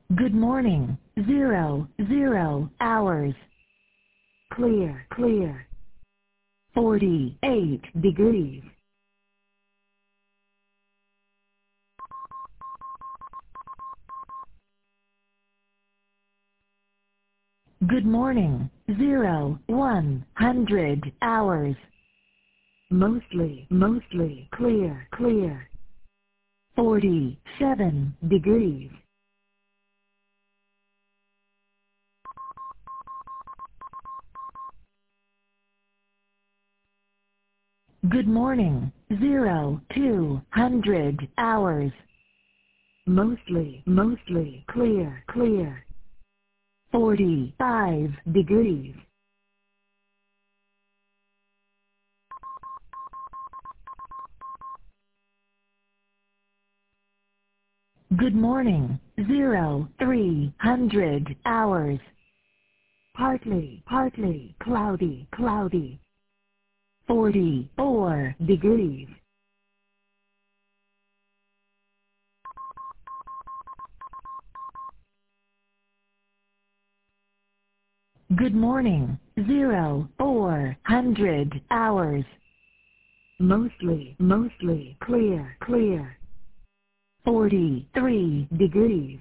Good morning. 00 hours. Clear, clear. 48 degrees. Good morning. 100 hours. Mostly clear, clear. 47 degrees. Good morning. 200 hours. Mostly clear, clear. 45 degrees. Good morning. 300 hours. Partly cloudy, cloudy. 44 degrees. Good morning. 400 hours. Mostly clear, clear. 43 degrees.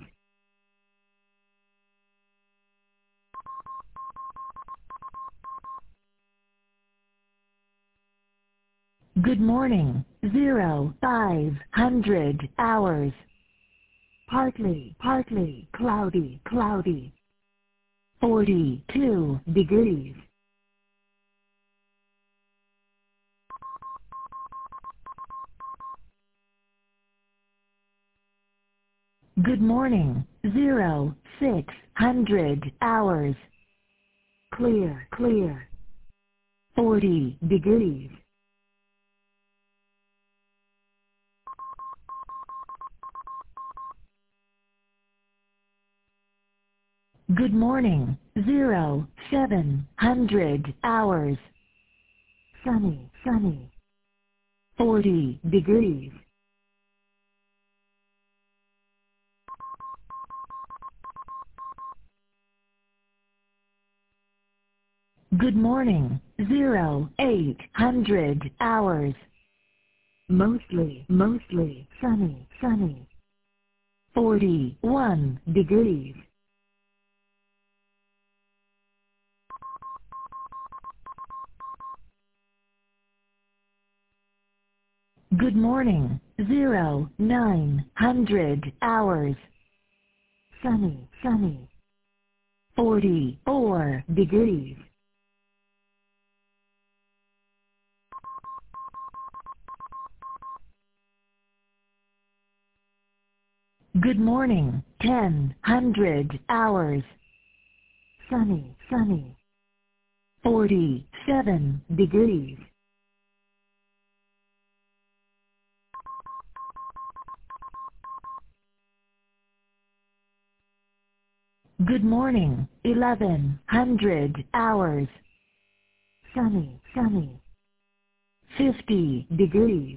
Good morning. 500 hours. Partly cloudy, cloudy. 42 degrees. Good morning. 600 hours. Clear, clear. 40 degrees. Good morning. 700 hours. Sunny, 40 degrees. Good morning. 800 hours. Mostly sunny. 41 degrees. Good morning. 900 hours. Sunny. 44 degrees. Good morning. 1000 hours. Sunny. 47 degrees. Good morning. 1100 hours. Sunny. 50 degrees.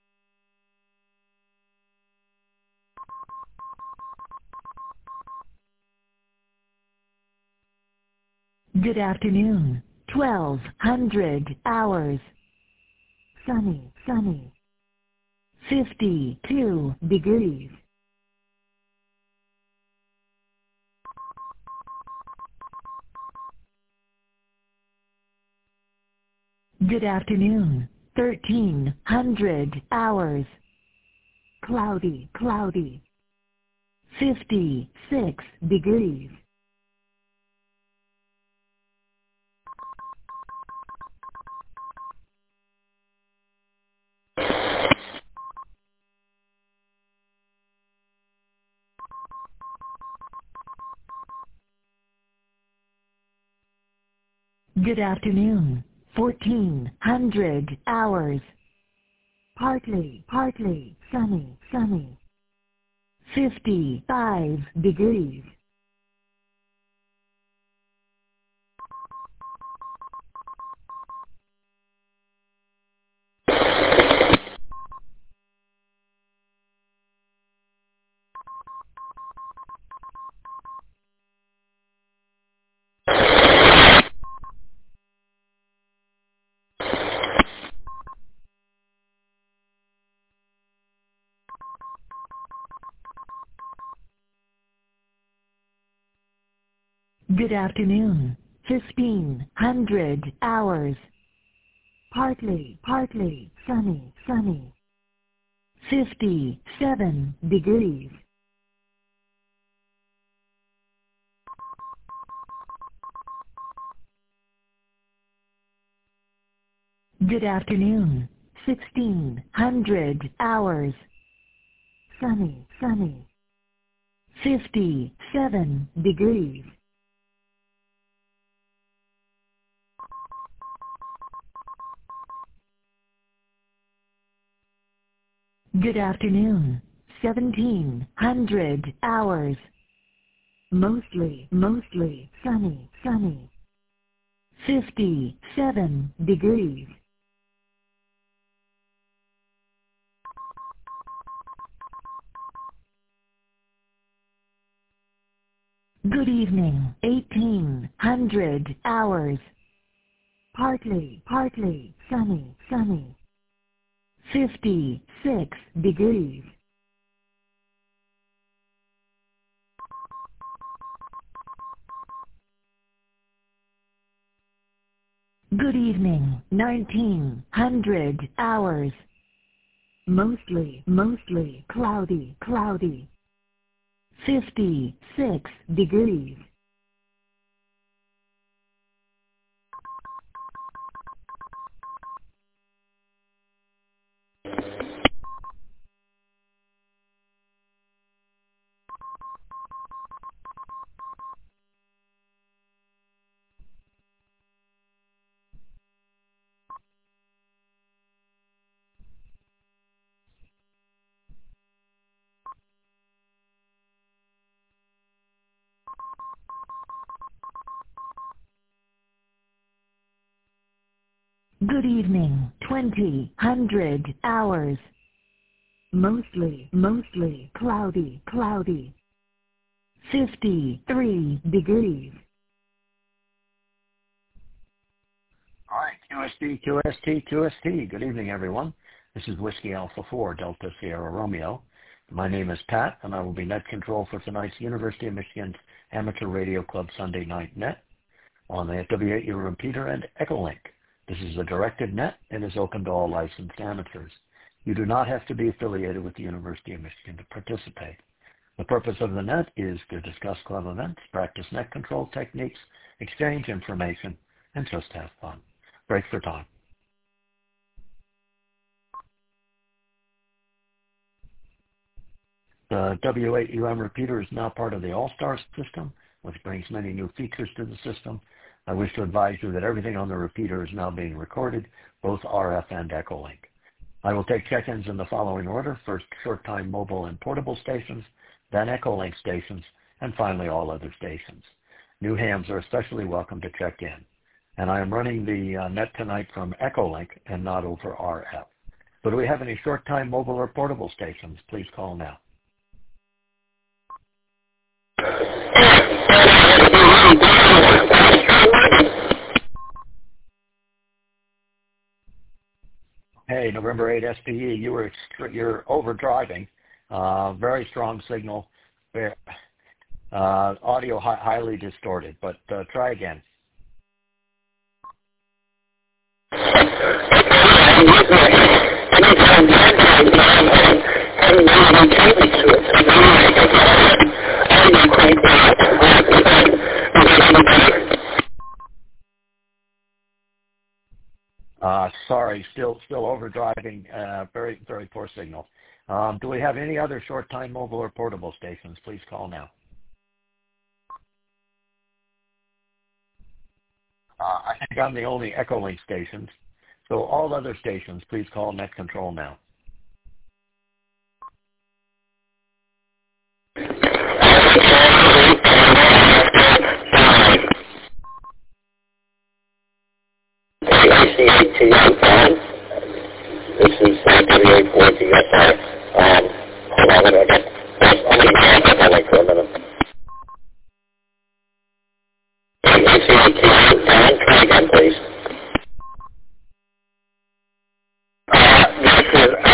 Good afternoon. 1200 hours. Sunny. 52 degrees. Good afternoon. 1300 hours. Cloudy. 56 degrees. Good afternoon. 1400 hours. Partly sunny. 55 degrees. Good afternoon. 1500 hours. Partly sunny. 57 degrees. Good afternoon. 1600 hours. Sunny. 57 degrees. Good afternoon. 1700 hours. Mostly sunny. 57 degrees. Good evening. 1800 hours. Partly sunny. 56 degrees. Good evening. 1900 hours. Mostly cloudy. 56 degrees. Good evening. 2000 hours. Mostly cloudy. 53 degrees. All right, QST. Good evening, everyone. This is Whiskey Alpha 4, Delta Sierra Romeo. My name is Pat, and I will be net control for tonight's University of Michigan Amateur Radio Club Sunday Night Net on the W8U repeater and Echolink. This is a directed net and is open to all licensed amateurs. You do not have to be affiliated with the University of Michigan to participate. The purpose of the net is to discuss club events, practice net control techniques, exchange information, and just have fun. Break for time. The W8UM repeater is now part of the All-Star system, which brings many new features to the system. I wish to advise you that everything on the repeater is now being recorded, both RF and Echolink. I will take check-ins in the following order: first, short-time mobile and portable stations, then Echolink stations, and finally all other stations. New hams are especially welcome to check in. And I am running the net tonight from Echolink and not over RF. So do we have any short-time mobile or portable stations? Please call now. Hey, November 8 SPE, you're overdriving. Very strong signal. Audio highly distorted, but try again. Sorry, still overdriving. Very poor signal. Do we have any other short-time mobile or portable stations? Please call now. I think I'm the only Echolink stations. So all other stations, please call net control now. This is W840SR. Hold on a minute. Let me check Echolink for a minute. Try again, please. This is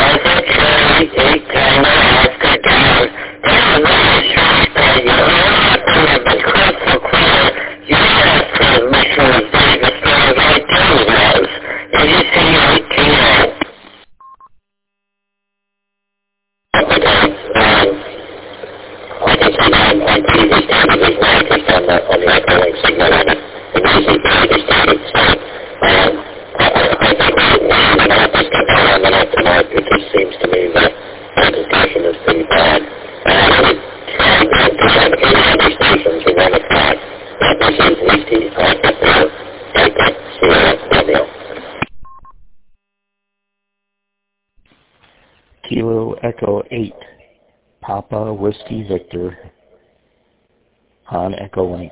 on previous damages broadcast on the Echolink signal on it. And usually previous damage. So I think we should not just get that on the net tonight. It just seems to me that the discussion is pretty bad. And I would try to have 8 other stations who run it back. This is Whiskey Alpha 4, Delta Sierra Romeo. Kilo Echo 8, Papa Whiskey Victor on Echolink.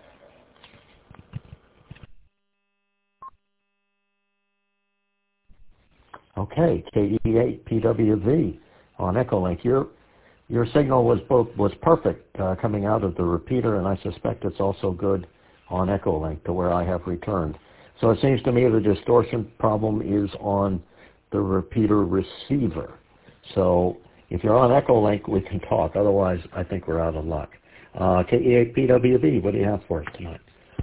Okay, KE8PWV on Echolink. Your signal was perfect coming out of the repeater, and I suspect it's also good on Echolink to where I have returned. So it seems to me the distortion problem is on the repeater receiver. So if you're on Echolink, we can talk. Otherwise, I think we're out of luck. KE8PWV, what do you have for us tonight?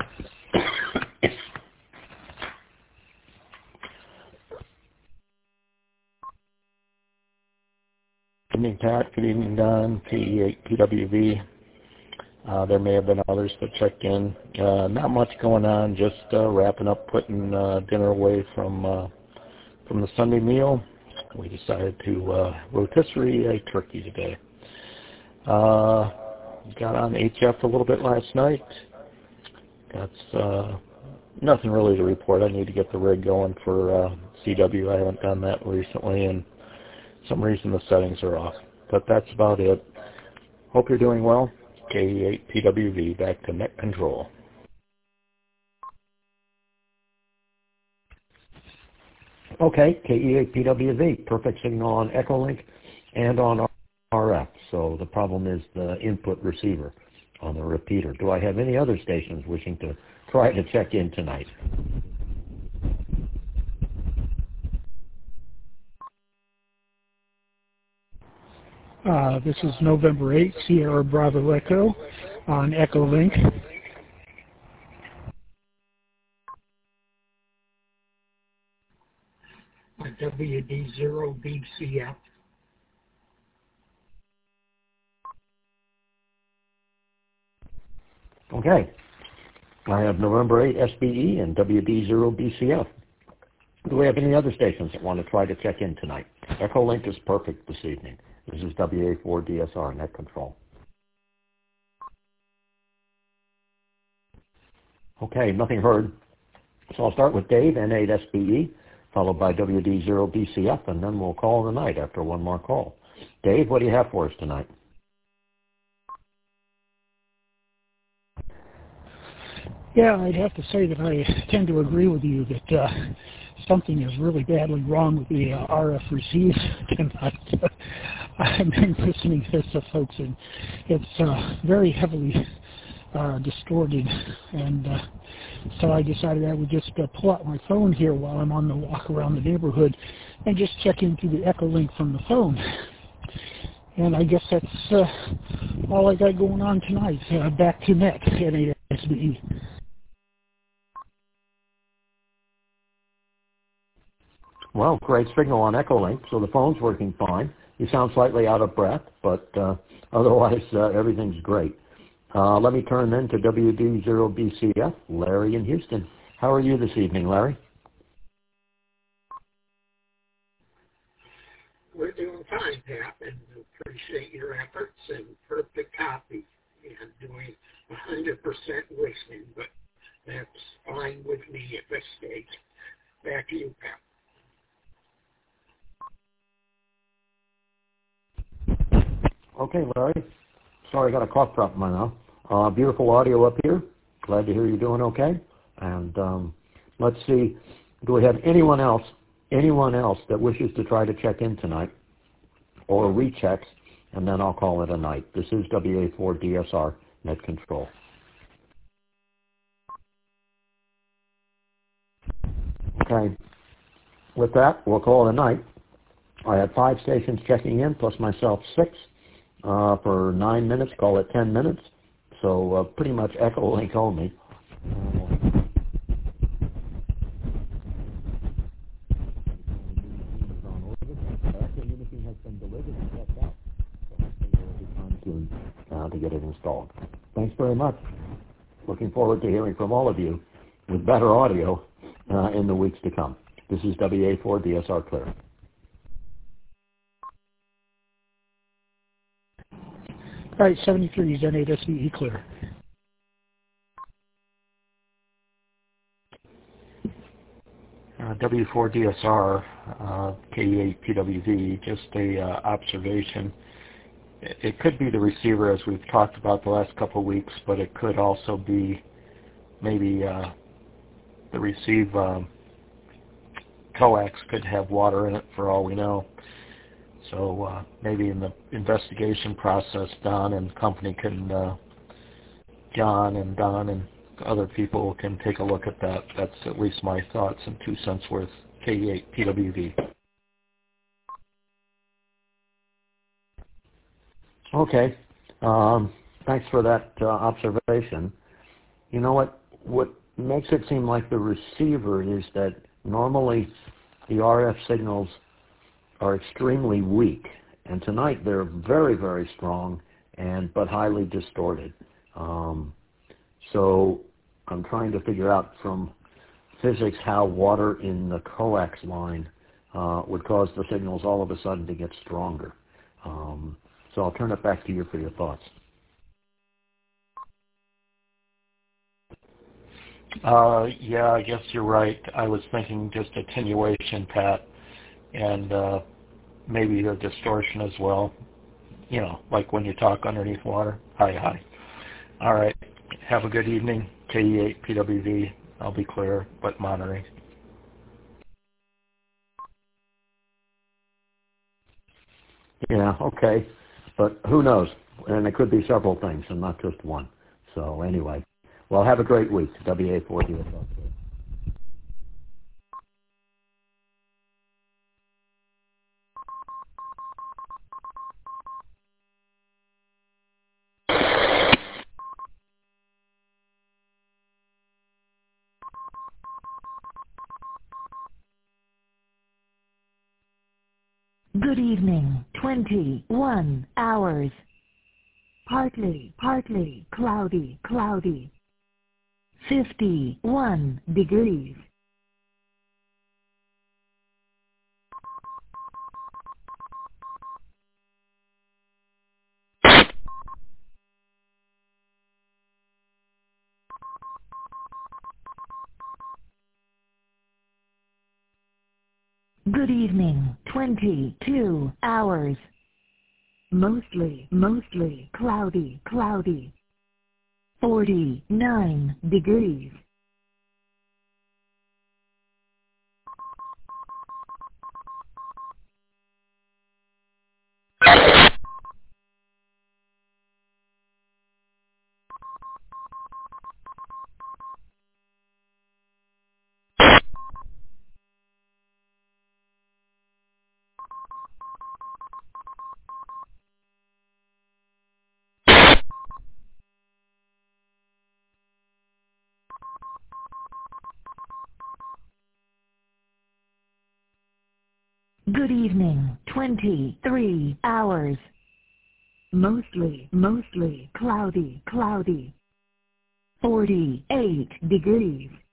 Good evening, Pat. Good evening, Don. KE8PWV. There may have been others that checked in. Not much going on, just wrapping up, putting dinner away from the Sunday meal. We decided to rotisserie a turkey today. Got on HF a little bit last night. Got nothing really to report. I need to get the rig going for CW. I haven't done that recently, and some reason the settings are off. But that's about it. Hope you're doing well. KE8PWV, back to net control. Okay, KE8PWV, perfect signal on Echolink and on RF. So the problem is the input receiver on the repeater. Do I have any other stations wishing to try to check in tonight? This is November 8th, Sierra Bravo Echo on Echolink. WD0BCF. Okay. I have November 8 SBE and WD0BCF. Do we have any other stations that want to try to check in tonight? Echolink is perfect this evening. This is WA4DSR, net control. Okay, nothing heard. So I'll start with Dave, N8SBE, followed by WD0BCF, and then we'll call the night after one more call. Dave, what do you have for us tonight? Yeah, I'd have to say that I tend to agree with you that something is really badly wrong with the RF receive tonight. I've been listening to this, folks, and it's very heavily distorted, and so I decided I would just pull out my phone here while I'm on the walk around the neighborhood and just check into the Echolink from the phone. And I guess that's all I got going on tonight. Back to net, N8SBE. Well, great signal on Echolink, so the phone's working fine. You sound slightly out of breath, but otherwise everything's great. Let me turn then to WD0BCF, Larry in Houston. How are you this evening, Larry? We're doing fine, Pat, and appreciate your efforts and perfect copy and doing 100% listening, but that's fine with me at this stage. Back to you, Pat. Okay, Larry. Sorry, I got a cough drop in my mouth. Beautiful audio up here. Glad to hear you're doing okay. And let's see, do we have anyone else that wishes to try to check in tonight or rechecks, and then I'll call it a night. This is WA4DSR, net control. Okay. With that, we'll call it a night. I had 5 stations checking in, plus myself 6. For 9 minutes, call it 10 minutes. So pretty much Echolink only. to get it installed. Thanks very much. Looking forward to hearing from all of you with better audio in the weeks to come. This is WA4 DSR Clear. All right, 73 is N8 SVE clear. W4DSR, KE8PWV, just a observation. It could be the receiver, as we've talked about the last couple of weeks, but it could also be maybe the receive coax could have water in it for all we know. So maybe in the investigation process, Don and company can, John and Don and other people can take a look at that. That's at least my thoughts and 2 cents worth. KE8PWV. Okay. Thanks for that observation. You know what makes it seem like the receiver is that normally the RF signals are extremely weak, and tonight they're very, very strong but highly distorted. So I'm trying to figure out from physics how water in the coax line would cause the signals all of a sudden to get stronger. So I'll turn it back to you for your thoughts. Yeah, I guess you're right. I was thinking just attenuation, Pat, and maybe the distortion as well. You know, like when you talk underneath water. Hi. All right. Have a good evening. KE8PWV. I'll be clear, but monitoring. Yeah, okay. But who knows? And it could be several things and not just one. So anyway, well, have a great week. WA4. Good evening, 21 hours. Partly, cloudy. 51 degrees. Good evening, 22 hours. Mostly cloudy. 49 degrees. Good evening, 23 hours. Mostly cloudy. 48 degrees.